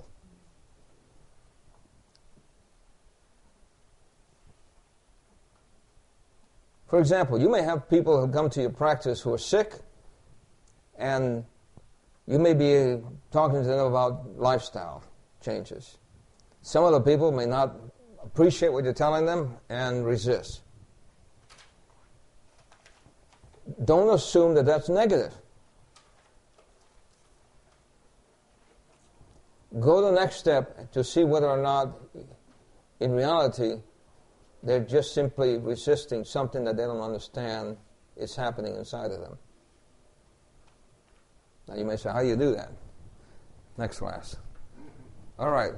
For example, you may have people who come to your practice who are sick, and You may be talking to them about lifestyle changes. Some of the people may not appreciate what you're telling them and resist. Don't assume that that's negative. Go the next step to see whether or not, in reality, they're just simply resisting something that they don't understand is happening inside of them. Now you may say, how do you do that? Next class. All right.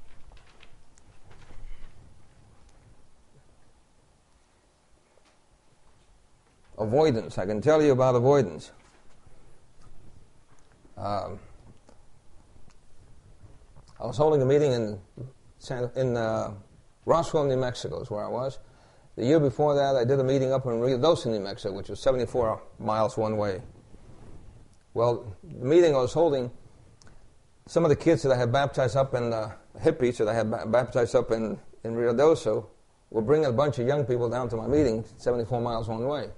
Avoidance. I can tell you about avoidance. Um, I was holding a meeting in San, in uh, Roswell, New Mexico is where I was. The year before that, I did a meeting up in Ruidoso, New Mexico, which was seventy-four miles one way. Well, the meeting I was holding, some of the kids that I had baptized up in, uh, hippies that I had ba- baptized up in, in Ruidoso, were bringing a bunch of young people down to my meeting, seventy-four miles one way.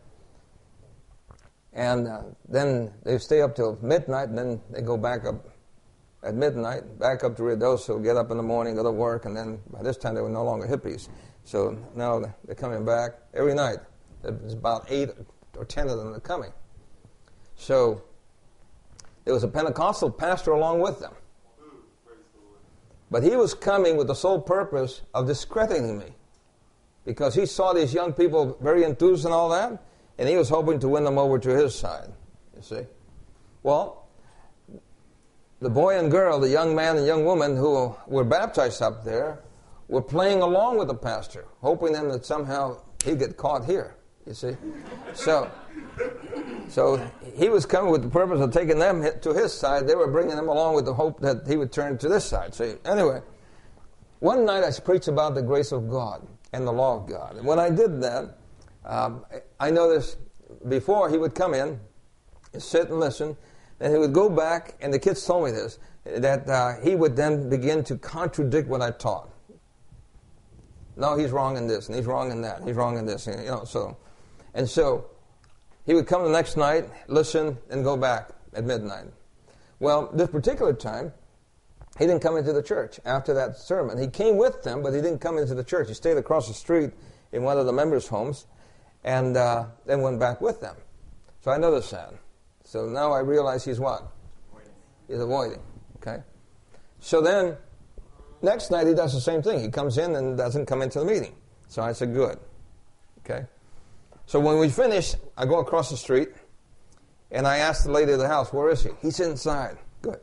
And uh, then they stay up till midnight, and then they go back up at midnight, back up to Ruidoso, get up in the morning, go to work, and then by this time they were no longer hippies. So now they're coming back every night. There's about eight or ten of them that are coming. So there was a Pentecostal pastor along with them. But he was coming with the sole purpose of discrediting me, because he saw these young people very enthused and all that, and he was hoping to win them over to his side, you see. Well, the boy and girl, the young man and young woman who were baptized up there, were playing along with the pastor, hoping then that somehow he'd get caught here, you see. So, so he was coming with the purpose of taking them to his side. They were bringing him along with the hope that he would turn to this side. See, anyway, one night I preached about the grace of God and the law of God. And when I did that, um, I noticed before he would come in, sit and listen, and he would go back, and the kids told me this, that uh, he would then begin to contradict what I taught. No, he's wrong in this, and he's wrong in that, he's wrong in this, and, you know, so. And so he would come the next night, listen, and go back at midnight. Well, this particular time, he didn't come into the church after that sermon. He came with them, but he didn't come into the church. He stayed across the street in one of the members' homes, and uh, then went back with them. So I noticed that. So now I realize he's what? Avoiding. He's avoiding. Okay? So then, next night he does the same thing. He comes in and doesn't come into the meeting. So I said, good. Okay? So when we finish, I go across the street, and I ask the lady of the house, where is he? He's inside. Good.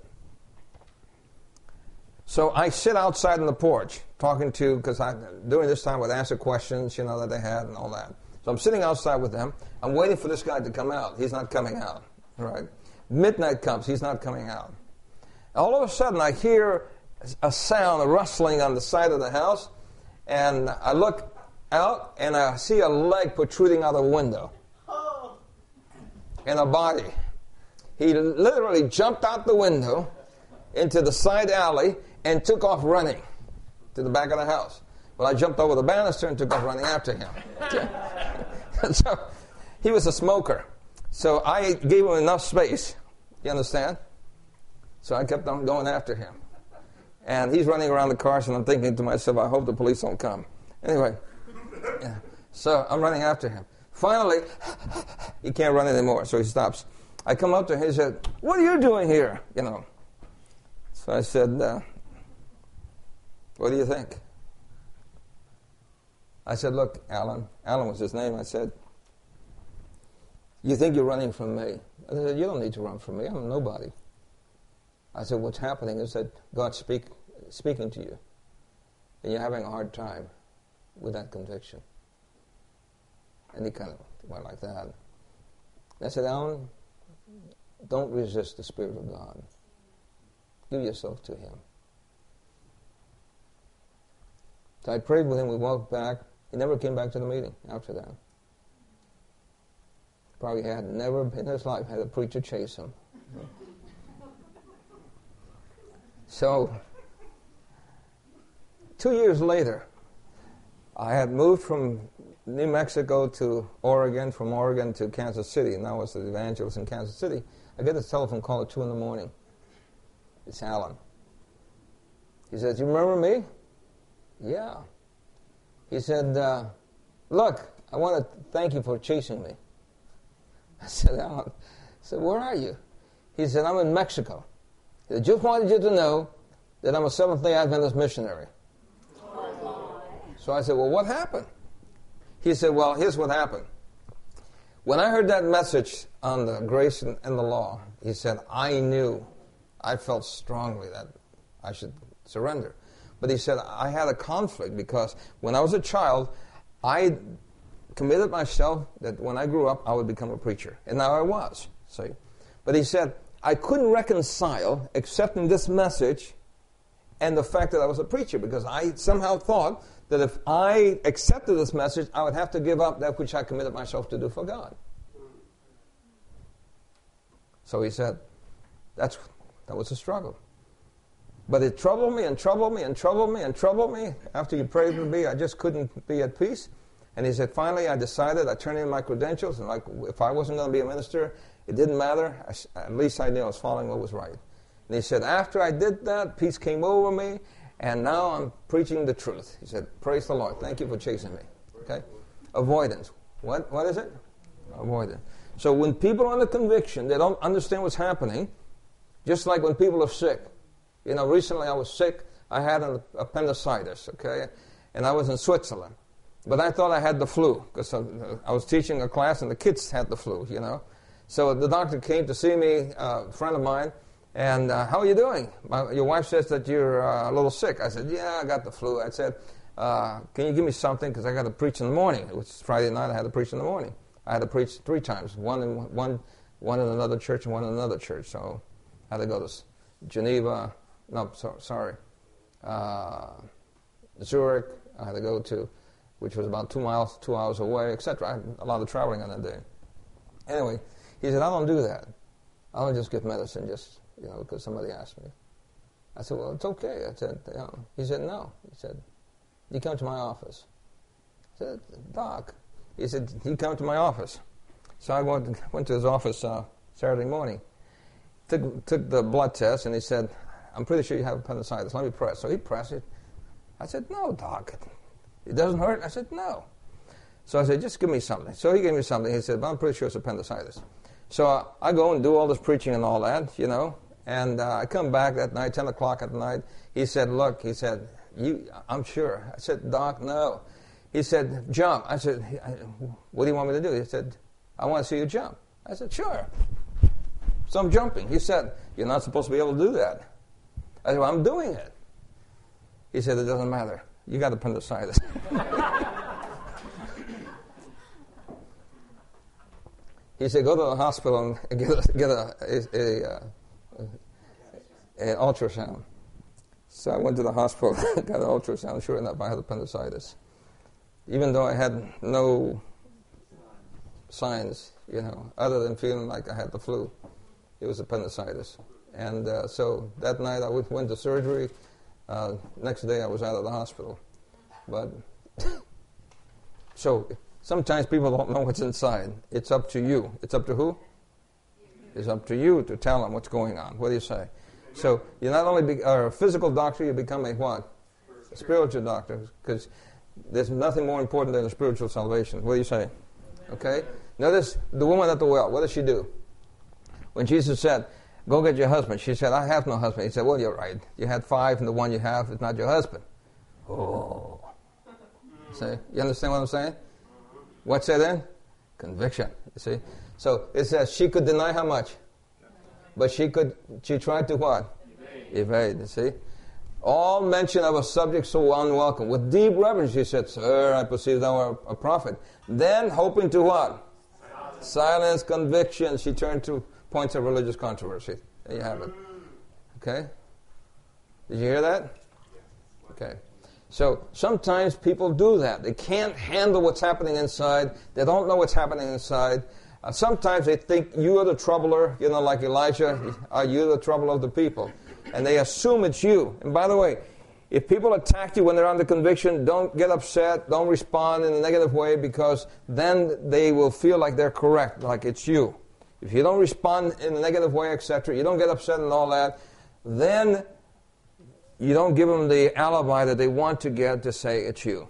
So I sit outside on the porch, talking to, because I during this time I would answer questions, you know, that they had and all that. So I'm sitting outside with them. I'm waiting for this guy to come out. He's not coming out. Right? Midnight comes. He's not coming out. All of a sudden, I hear a sound, a rustling on the side of the house, and I look out, and I see a leg protruding out of the window, and a body. He literally jumped out the window into the side alley and took off running to the back of the house. Well, I jumped over the banister and took off running after him. So he was a smoker. So I gave him enough space, you understand? So I kept on going after him. And he's running around the cars, and I'm thinking to myself, I hope the police don't come. Anyway, yeah. So I'm running after him. Finally, he can't run anymore, so he stops. I come up to him, he said, what are you doing here? You know. So I said, uh, what do you think? I said, look, Alan. Alan was his name. I said, you think you're running from me? I said, you don't need to run from me. I'm nobody. I said, what's happening is that God's speak, speaking to you, and you're having a hard time with that conviction. And he kind of went like that. I said, Alan, don't resist the Spirit of God. Give yourself to Him. So I prayed with him. We walked back. He never came back to the meeting after that. Probably had never in his life had a preacher chase him. So, two years later, I had moved from New Mexico to Oregon, from Oregon to Kansas City, and I was the evangelist in Kansas City. I get a telephone call at two in the morning. It's Alan. He said, you remember me? Yeah. He said, uh, look, I want to thank you for chasing me. I said, Alan, I said, where are you? He said, I'm in Mexico. He said, just wanted you to know that I'm a Seventh-day Adventist missionary. Oh. So I said, well, what happened? He said, well, here's what happened. When I heard that message on the grace and, and the law, he said, I knew, I felt strongly that I should surrender. But he said, I had a conflict because when I was a child, I committed myself that when I grew up, I would become a preacher. And now I was, see. But he said, I couldn't reconcile accepting this message and the fact that I was a preacher, because I somehow thought that if I accepted this message, I would have to give up that which I committed myself to do for God. So he said, that's that was a struggle. But it troubled me and troubled me and troubled me and troubled me. After you prayed with me, I just couldn't be at peace. And he said, finally, I decided, I turned in my credentials, and like if I wasn't going to be a minister, it didn't matter. I, at least I knew I was following what was right. And he said, after I did that, peace came over me, and now I'm preaching the truth. He said, praise the Lord. Thank you for chasing me. Okay? Avoidance. What? What is it? Avoidance. So when people are under conviction, they don't understand what's happening, just like when people are sick. You know, recently I was sick. I had an appendicitis, okay? And I was in Switzerland. But I thought I had the flu, because I was teaching a class and the kids had the flu, you know. So the doctor came to see me, uh, a friend of mine, and uh, how are you doing? My, your wife says that you're uh, a little sick. I said, yeah, I got the flu. I said, uh, can you give me something? Because I got to preach in the morning. It was Friday night. I had to preach in the morning. I had to preach three times, one in one, one in another church and one in another church. So I had to go to Geneva. No, so, sorry. Uh, Zurich. I had to go to, which was about two miles, two hours away, et cetera. I had a lot of traveling on that day. Anyway, he said, I don't do that. I don't just give medicine just, you know, because somebody asked me. I said, well, it's okay. I said, you know. He said, no. He said, you come to my office. I said, Doc. He said, you come to my office. So I went, went to his office uh, Saturday morning, took, took the blood test, and he said, I'm pretty sure you have appendicitis. Let me press. So he pressed it. I said, no, Doc. It doesn't hurt? I said, no. So I said, just give me something. So he gave me something. He said, well, I'm pretty sure it's appendicitis. So uh, I go and do all this preaching and all that, you know, and uh, I come back that night, ten o'clock at night. He said, look, he said, you, I'm sure. I said, Doc, no. He said, jump. I said, what do you want me to do? He said, I want to see you jump. I said, sure. So I'm jumping. He said, you're not supposed to be able to do that. I said, well, I'm doing it. He said, it doesn't matter. You got appendicitis. He said, go to the hospital and get a, get a, a, a, a, an ultrasound. So I went to the hospital, got an ultrasound. Sure enough, I had appendicitis. Even though I had no signs, you know, other than feeling like I had the flu. It was appendicitis. And uh, so that night I went to surgery. Uh, next day I was out of the hospital. But so sometimes people don't know what's inside. It's up to you. It's up to who? It's up to you to tell them what's going on. What do you say? So you not only be, are a physical doctor, you become a what? A spiritual doctor. Because there's nothing more important than a spiritual salvation. What do you say? Okay? Notice the woman at the well. What does she do? When Jesus said, go get your husband, she said, I have no husband. He said, well, you're right. You had five, and the one you have is not your husband. Oh. See? You understand what I'm saying? What's that in? Conviction. You see? So it says she could deny how much? But she could, she tried to what? Evade. Evade, you see? All mention of a subject so unwelcome. With deep reverence, she said, sir, I perceive thou art a prophet. Then, hoping to what? Silence, Silence conviction. She turned to points of religious controversy. There you have it. Okay? Did you hear that? Okay. So sometimes people do that. They can't handle what's happening inside. They don't know what's happening inside. Uh, sometimes they think you are the troubler, you know, like Elijah. Are you the trouble of the people? And they assume it's you. And by the way, if people attack you when they're under conviction, don't get upset. Don't respond in a negative way, because then they will feel like they're correct, like it's you. If you don't respond in a negative way, et cetera, you don't get upset and all that, then you don't give them the alibi that they want to get to say it's you.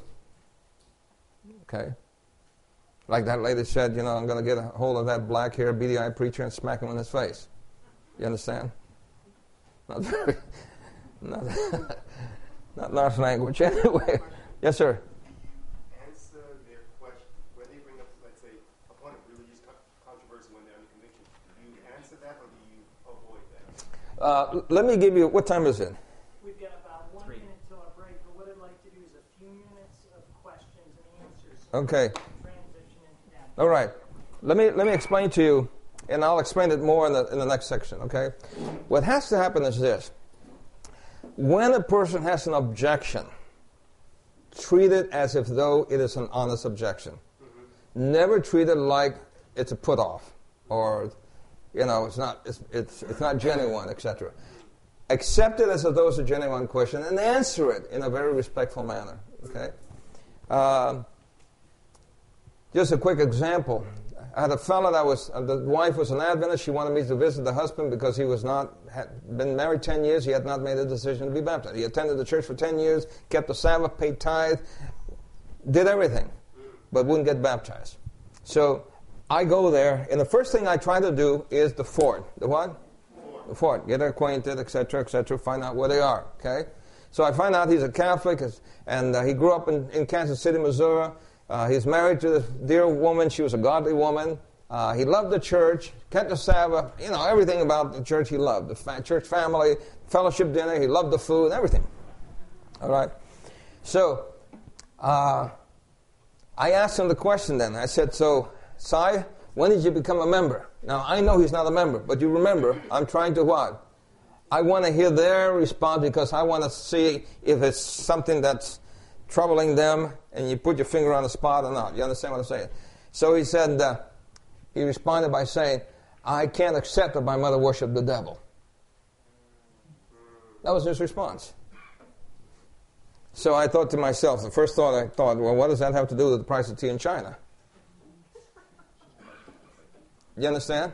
Okay? Like that lady said, you know, I'm going to get a hold of that black-haired, beady-eyed preacher and smack him in his face. You understand? Not very, not, not large language. Anyway, yes, sir. Answer their question when they bring up, let's say, a point of religious controversy when they're under conviction. Do you answer that or do you avoid that? Uh, let me give you, what time is it? We've got about one Three. minute till our break, but what I'd like to do is a few minutes of questions and answers. So okay. Transition into that. All right. Let me let me explain to you, and I'll explain it more in the in the next section, okay? What has to happen is this. When a person has an objection, treat it as if though it is an honest objection. Mm-hmm. Never treat it like it's a put-off or, you know, it's not it's it's, it's not genuine, et cetera. Accept it as though it's a genuine question and answer it in a very respectful manner, okay? Uh, just a quick example. I had a fellow that was, uh, the wife was an Adventist. She wanted me to visit the husband because he was not, had been married ten years. He had not made a decision to be baptized. He attended the church for ten years, kept the Sabbath, paid tithe, did everything, but wouldn't get baptized. So I go there, and the first thing I try to do is the fort. The what? Fort. The fort. Get acquainted, et cetera, et cetera, find out where they are, okay? So I find out he's a Catholic, and uh, he grew up in, in Kansas City, Missouri. Uh, he's married to this dear woman. She was a godly woman. Uh, he loved the church, kept the Sabbath, you know, everything about the church he loved. The fa- church family, fellowship dinner, he loved the food, everything. All right? So, uh, I asked him the question then. I said, so, Si, when did you become a member? Now, I know he's not a member, but you remember, I'm trying to what? I want to hear their response because I want to see if it's something that's troubling them, and you put your finger on the spot or not. You understand what I'm saying? So he said, uh, he responded by saying, I can't accept that my mother worshiped the devil. That was his response. So I thought to myself, the first thought I thought, well, what does that have to do with the price of tea in China? You understand?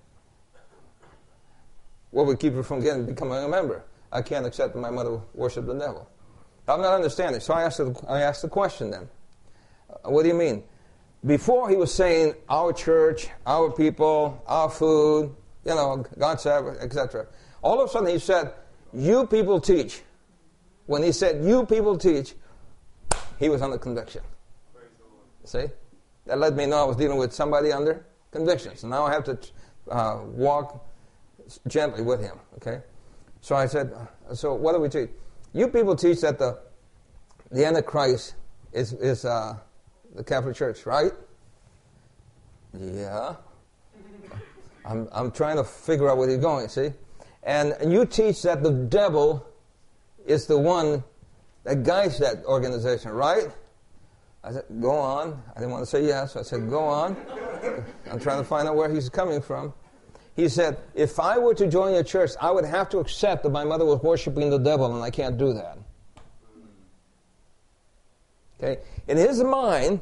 What would keep her from getting becoming a member? I can't accept that my mother worshiped the devil. I'm not understanding. So I asked the, I asked the question then. Uh, what do you mean? Before he was saying our church, our people, our food, you know, God's Sabbath, et cetera. All of a sudden he said, you people teach. When he said, you people teach, he was under conviction. See? That let me know I was dealing with somebody under conviction. So now I have to uh, walk gently with him, okay? So I said, so what do we teach? You people teach that the the Antichrist is is uh, the Catholic Church, right? Yeah. I'm I'm trying to figure out where he's going. See, and, and you teach that the devil is the one that guides that organization, right? I said, go on. I didn't want to say yes. I said, go on. I'm trying to find out where he's coming from. He said, if I were to join your church, I would have to accept that my mother was worshiping the devil, and I can't do that. Okay? In his mind,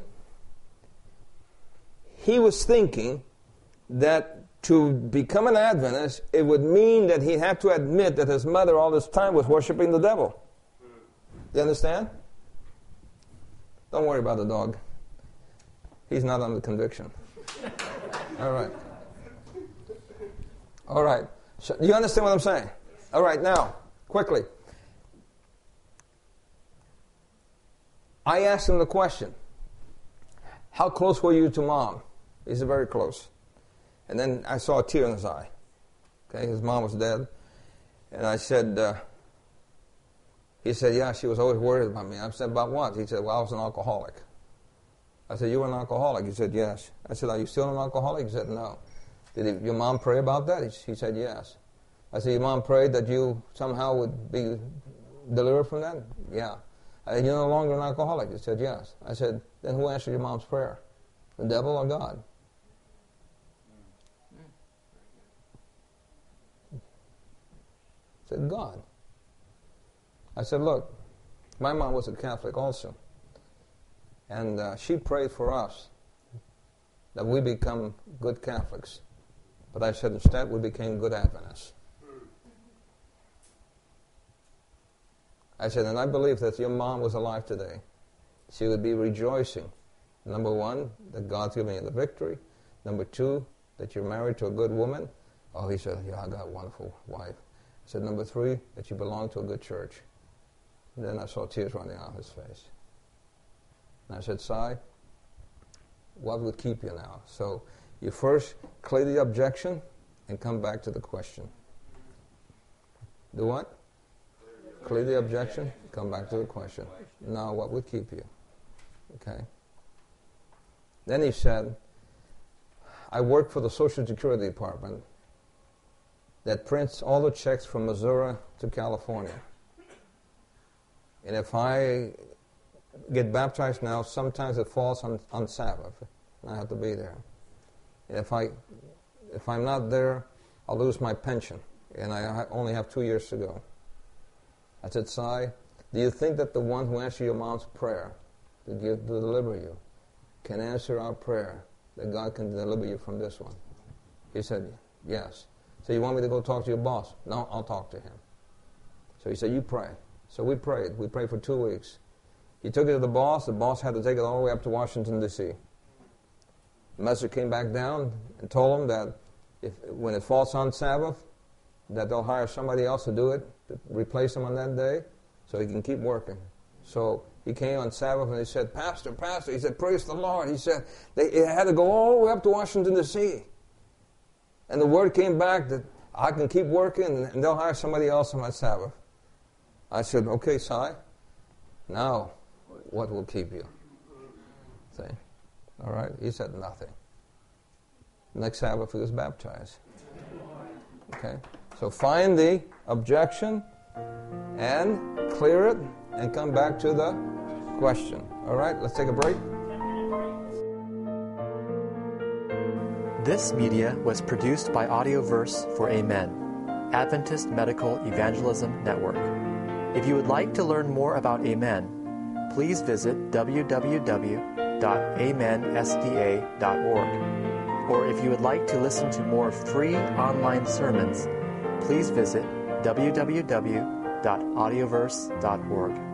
he was thinking that to become an Adventist, it would mean that he'd have to admit that his mother all this time was worshiping the devil. You understand? Don't worry about the dog. He's not under conviction. All right. All right. So, you understand what I'm saying? All right, now, quickly. I asked him the question, how close were you to Mom? He said, very close. And then I saw a tear in his eye. Okay, his mom was dead. And I said, uh, he said, yeah, she was always worried about me. I said, about what? He said, well, I was an alcoholic. I said, you were an alcoholic? He said, yes. I said, are you still an alcoholic? He said, no. Did he, your mom pray about that? He, he said, yes. I said, your mom prayed that you somehow would be delivered from that? Yeah. I said, you're no longer an alcoholic? He said, yes. I said, then who answered your mom's prayer? The devil or God? I said, God. I said, look, my mom was a Catholic also. And uh, she prayed for us that we become good Catholics. But I said, instead, we became good Adventists. I said, and I believe that if your mom was alive today, she would be rejoicing. Number one, that God's giving you the victory. Number two, that you're married to a good woman. Oh, he said, yeah, I got a wonderful wife. I said, number three, that you belong to a good church. And then I saw tears running out of his face. And I said, Si, what would keep you now? So you first clear the objection and come back to the question. Do what? Clear the objection, come back to the question. Now, what would keep you? Okay. Then he said, I work for the Social Security Department that prints all the checks from Missouri to California. And if I get baptized now, sometimes it falls on, on Sabbath, and I have to be there. And if, I, if I'm not there, I'll lose my pension, and I ha- only have two years to go. I said, Si, do you think that the one who answered your mom's prayer to, give, to deliver you can answer our prayer, that God can deliver you from this one? He said, yes. So you want me to go talk to your boss? No, I'll talk to him. So he said, you pray. So we prayed. We prayed for two weeks. He took it to the boss. The boss had to take it all the way up to Washington, D C The messenger came back down and told him that if when it falls on Sabbath, that they'll hire somebody else to do it, to replace him on that day, so he can keep working. So he came on Sabbath and he said, Pastor, Pastor, he said, praise the Lord. He said, they it had to go all the way up to Washington, D C And the word came back that I can keep working and they'll hire somebody else on my Sabbath. I said, okay, Si, now what will keep you? See? All right? He said nothing. Next Sabbath he was baptized. Okay? So find the objection and clear it and come back to the question. All right? Let's take a break. This media was produced by Audioverse for Amen, Adventist Medical Evangelism Network. If you would like to learn more about Amen, please visit w w w dot amen s d a dot org. Or if you would like to listen to more free online sermons, please visit w w w dot audioverse dot org.